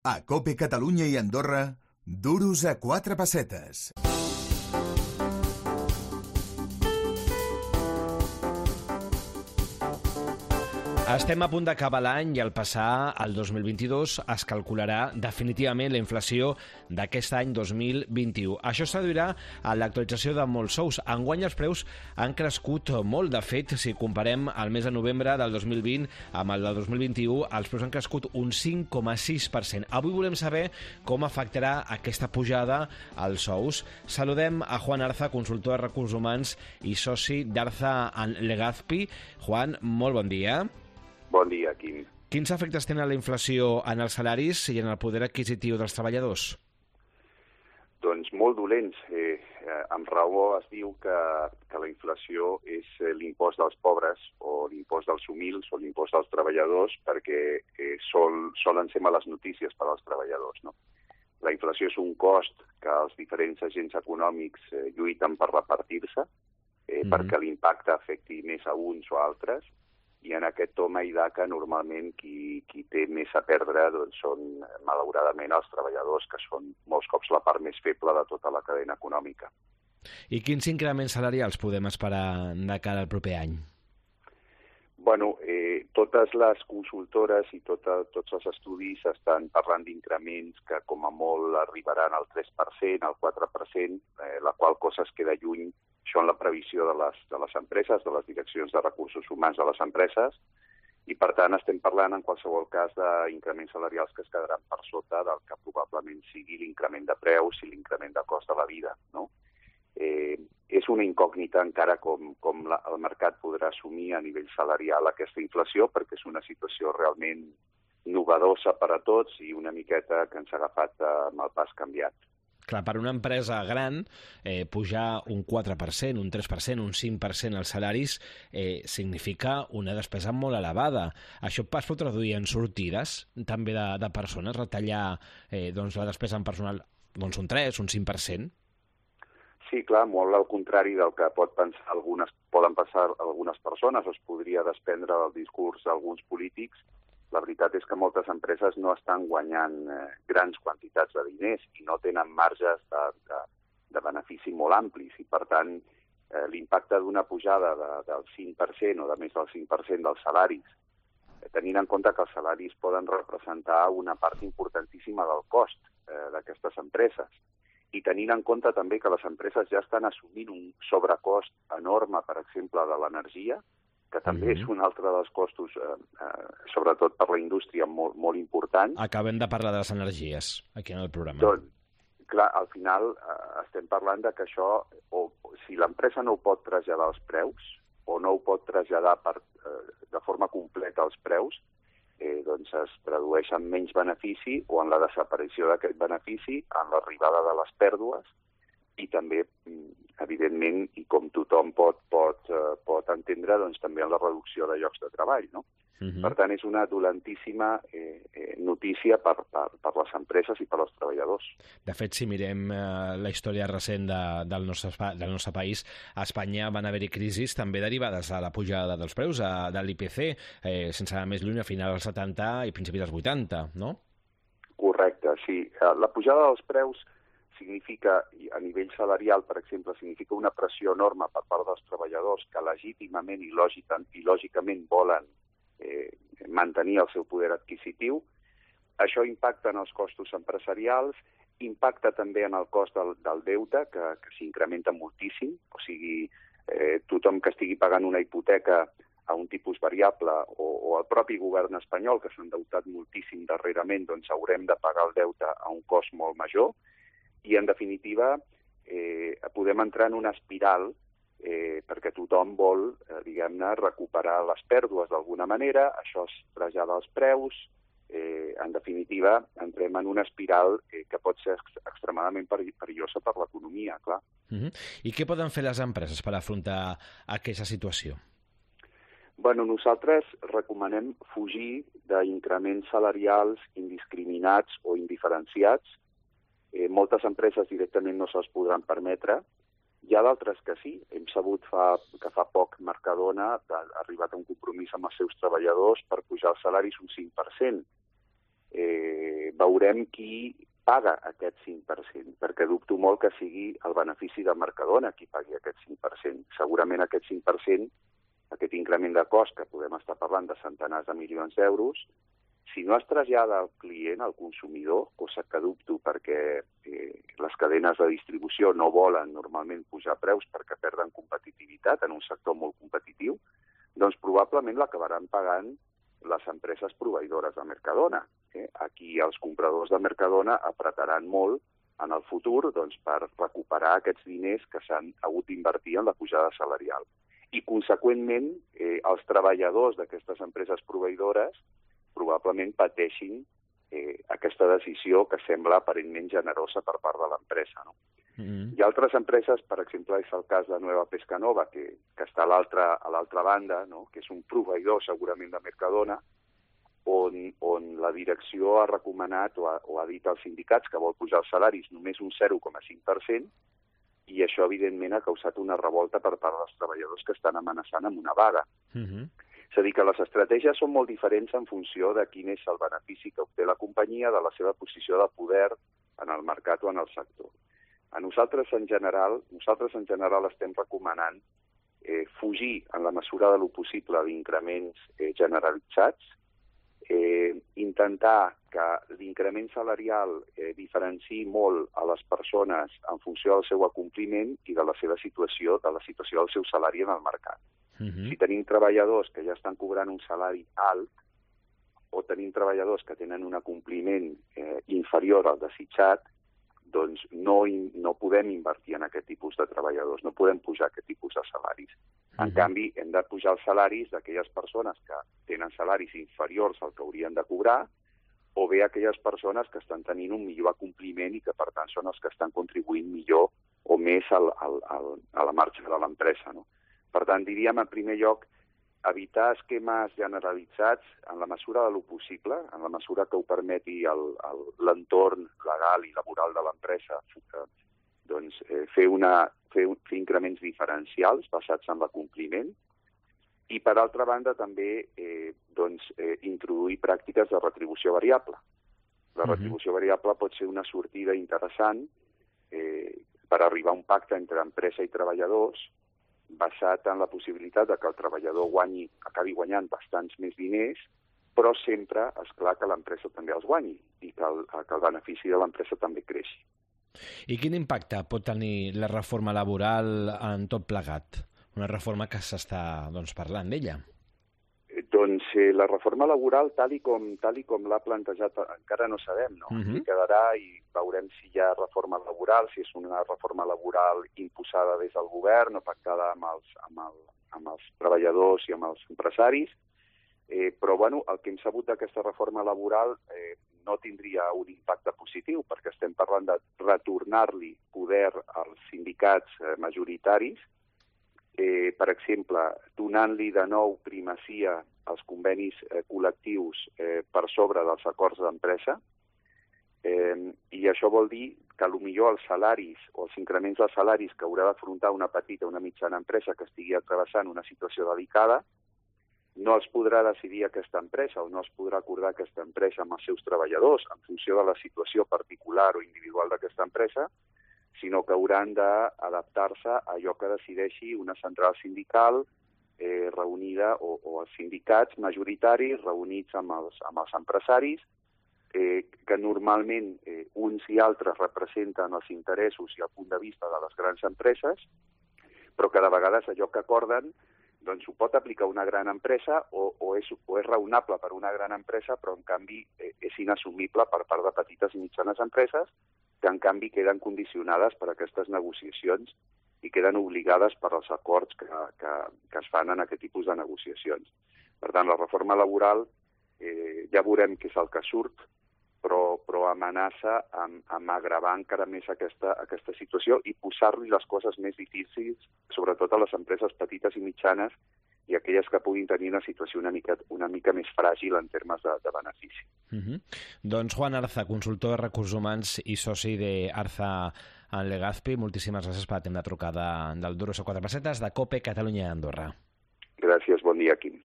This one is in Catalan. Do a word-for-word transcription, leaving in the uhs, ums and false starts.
A COPE Catalunya i Andorra, duros a quatre pessetes. Estem a punt d'acabar l'any i al passar al dos mil vint-i-dos es calcularà definitivament la inflació d'aquest any dos mil vint-i-u. Això es traduirà a l'actualització de molts sous. Enguany els preus han crescut molt. De fet, si comparem el mes de novembre del dos mil vint amb el del dos mil vint-i-u, els preus han crescut un cinc coma sis per cent. Avui volem saber com afectarà aquesta pujada als sous. Saludem a Juan Arza, consultor de recursos humans i soci d'Arza and Legazpi. Juan, molt bon dia. Bon dia, Quim. Quins efectes tenen la inflació en els salaris i en el poder adquisitiu dels treballadors? Doncs molt dolents. Eh, eh, amb raó es diu que, que la inflació és l'impost dels pobres o l'impost dels humils o l'impost dels treballadors perquè eh, sol, solen ser males notícies per als treballadors, no? La inflació és un cost que els diferents agents econòmics eh, lluiten per repartir-se eh, mm. perquè l'impacte afecti més a uns o a altres. I en aquest toma i daca, normalment, qui, qui té més a perdre doncs, són, malauradament, els treballadors, que són molts cops la part més feble de tota la cadena econòmica. I quins increments salarials podem esperar de cara al proper any? Bueno, eh, totes les consultores i tota, tots els estudis estan parlant d'increments que, com a molt, arribaran al tres per cent, al quatre per cent, eh, la qual cosa es queda lluny. Això en la previsió de les, de les empreses, de les direccions de recursos humans de les empreses, i per tant estem parlant en qualsevol cas d'increments salarials que es quedaran per sota del que probablement sigui l'increment de preus i l'increment de cost de la vida, no? Eh, és una incògnita encara com, com la, el mercat podrà assumir a nivell salarial aquesta inflació, perquè és una situació realment novedosa per a tots i una miqueta que ens ha agafat amb el pas canviat. Clar, per una empresa gran, eh, pujar un quatre per cent, un tres per cent, un cinc per cent als salaris eh, significa una despesa molt elevada. Això es pot traduir en sortides també de, de persones, retallar eh, doncs, la despesa en personal doncs, un tres, un cinc per cent? Sí, clar, molt al contrari del que pot pensar algunes, poden pensar algunes persones, o es podria desprendre del discurs d'alguns polítics. La veritat és que moltes empreses no estan guanyant eh, grans quantitats de diners i no tenen marges de, de, de benefici molt amplis. I, per tant, eh, l'impacte d'una pujada de, del cinc per cent o de més del cinc per cent dels salaris, eh, tenint en compte que els salaris poden representar una part importantíssima del cost eh, d'aquestes empreses, i tenint en compte també que les empreses ja estan assumint un sobrecost enorme, per exemple, de l'energia, que també mm-hmm. és un altre dels costos, eh, eh, sobretot per la indústria, molt, molt important. Acabem de parlar de les energies, aquí en el programa. Doncs, clar, al final eh, estem parlant de que això, o, si l'empresa no ho pot traslladar als preus, o no ho pot traslladar per, eh, de forma completa als preus, eh, doncs es tradueix en menys benefici o en la desaparició d'aquest benefici, en l'arribada de les pèrdues, i també, evidentment, i com tothom pot, pot, uh, pot entendre, doncs també en la reducció de llocs de treball, no? Uh-huh. Per tant, és una dolentíssima eh, eh, notícia per, per, per les empreses i per als treballadors. De fet, si mirem eh, la història recent de, del, nostre, del nostre país, a Espanya van haver-hi crisis també derivades a la pujada dels preus, a, de l'I P C, eh, sense anar més lluny, a finals dels setanta i principis dels vuitanta, no? Correcte, sí. La pujada dels preus significa, a nivell salarial, per exemple, significa una pressió enorme per part dels treballadors que legítimament i, lògic, i lògicament volen eh, mantenir el seu poder adquisitiu. Això impacta en els costos empresarials, impacta també en el cost del, del deute, que, que s'incrementa moltíssim. O sigui, eh, tothom que estigui pagant una hipoteca a un tipus variable o, o el propi govern espanyol, que s'ha endeutat moltíssim darrerament, doncs haurem de pagar el deute a un cost molt major. I, en definitiva, eh, podem entrar en una espiral eh, perquè tothom vol, eh, diguem-ne, recuperar les pèrdues d'alguna manera, això es trasllada als preus, eh, en definitiva, entrem en una espiral eh, que pot ser ex extremadament perillosa per l'economia, clar. Uh-huh. I què poden fer les empreses per afrontar aquesta situació? Bueno, nosaltres recomanem fugir d'increments salarials indiscriminats o indiferenciats. Eh, moltes empreses directament no se'ls podran permetre. Hi ha d'altres que sí. Hem sabut fa, que fa poc Mercadona ha arribat a un compromís amb els seus treballadors per pujar els salaris un cinc per cent. Eh, eh, veurem qui paga aquest cinc per cent, perquè dubto molt que sigui el benefici de Mercadona qui pagui aquest cinc per cent. Segurament aquest cinc per cent, aquest increment de cost, que podem estar parlant de centenars de milions d'euros, si no es trasllada al client, al consumidor, cosa que dubto perquè eh, les cadenes de distribució no volen normalment pujar preus perquè perden competitivitat en un sector molt competitiu, doncs probablement l'acabaran pagant les empreses proveïdores de Mercadona. Eh? Aquí els compradors de Mercadona apretaran molt en el futur doncs, per recuperar aquests diners que s'han hagut d'invertir en la pujada salarial. I, conseqüentment, eh, els treballadors d'aquestes empreses proveïdores probablement pateixin eh, aquesta decisió que sembla aparentment generosa per part de l'empresa. No? Mm-hmm. Hi ha altres empreses, per exemple, és el cas de Nueva Pescanova, que, que està a l'altra a l'altra banda, no? Que és un proveïdor segurament de Mercadona, on, on la direcció ha recomanat o ha, o ha dit als sindicats que vol pujar els salaris només un zero coma cinc per cent, i això, evidentment, ha causat una revolta per part dels treballadors que estan amenaçant amb una vaga. Mm-hmm. És a dir, que les estratègies són molt diferents en funció de quin és el benefici que obté la companyia, de la seva posició de poder en el mercat o en el sector. A nosaltres, en general, nosaltres en general estem recomanant eh, fugir, en la mesura de lo possible, d'increments eh, generalitzats, eh, intentar que l'increment salarial eh, diferenciï molt a les persones en funció del seu acompliment i de la seva situació, de la situació del seu salari en el mercat. Si tenim treballadors que ja estan cobrant un salari alt o tenim treballadors que tenen un acompliment eh, inferior al desitjat, doncs no, no podem invertir en aquest tipus de treballadors, no podem pujar aquest tipus de salaris. En uh-huh. canvi, hem de pujar els salaris d'aquelles persones que tenen salaris inferiors al que haurien de cobrar o bé aquelles persones que estan tenint un millor acompliment i que, per tant, són els que estan contribuint millor o més al, al, al, a la marxa de l'empresa, no? Per tant, diríem, en primer lloc, evitar esquemes generalitzats en la mesura de lo possible, en la mesura que ho permeti l'entorn legal i laboral de l'empresa, doncs, eh, fer, una, fer, fer increments diferencials basats en l'acompliment i, per altra banda, també eh, doncs, eh, introduir pràctiques de retribució variable. La uh-huh. retribució variable pot ser una sortida interessant eh, per arribar a un pacte entre empresa i treballadors basat en la possibilitat de que el treballador guanyi, acabi guanyant bastants més diners, però sempre és clar que l'empresa també els guanyi i que el, que el benefici de l'empresa també creixi. I quin impacte pot tenir la reforma laboral en tot plegat? Una reforma que s'està doncs, parlant d'ella. Doncs eh, la reforma laboral, tal i com, tal i com l'ha plantejat, encara no sabem, no? Uh-huh. I quedarà i veurem si hi ha reforma laboral, si és una reforma laboral imposada des del govern o pactada amb els, amb el, amb els treballadors i amb els empresaris. Eh, però bueno, el que hem sabut d'aquesta reforma laboral eh, no tindria un impacte positiu, perquè estem parlant de retornar-li poder als sindicats eh, majoritaris, eh, per exemple, donant-li de nou primacia als convenis eh, col·lectius eh, per sobre dels acords d'empresa, eh, i això vol dir que potser els salaris o els increments dels salaris que haurà d'afrontar una petita o una mitjana empresa que estigui travessant una situació delicada no els podrà decidir aquesta empresa o no es podrà acordar aquesta empresa amb els seus treballadors en funció de la situació particular o individual d'aquesta empresa, sinó que hauran d'adaptar-se a allò que decideixi una central sindical eh, reunida o, o els sindicats majoritaris reunits amb els, amb els empresaris, eh, que normalment eh, uns i altres representen els interessos i el punt de vista de les grans empreses, però que de vegades allò que acorden doncs ho pot aplicar una gran empresa o, o, és, o és raonable per una gran empresa, però en canvi eh, és inassumible per part de petites i mitjanes empreses, que en canvi queden condicionades per aquestes negociacions i queden obligades per als acords que, que, que es fan en aquest tipus de negociacions. Per tant, la reforma laboral eh, ja veurem què és el que surt, però, però amenaça amb, amb agravar encara més aquesta, aquesta situació i posar-li les coses més difícils, sobretot a les empreses petites i mitjanes i aquelles que puguin tenir una situació una mica, una mica més fràgil en termes de, de benefici. Uh-huh. Doncs Juan Arza, consultor de recursos humans i soci d'Arza en Legazpi, moltíssimes gràcies per atendre la trucada del Duros a quatre pessetes de COPE Catalunya i Andorra. Gràcies, bon dia, Quim.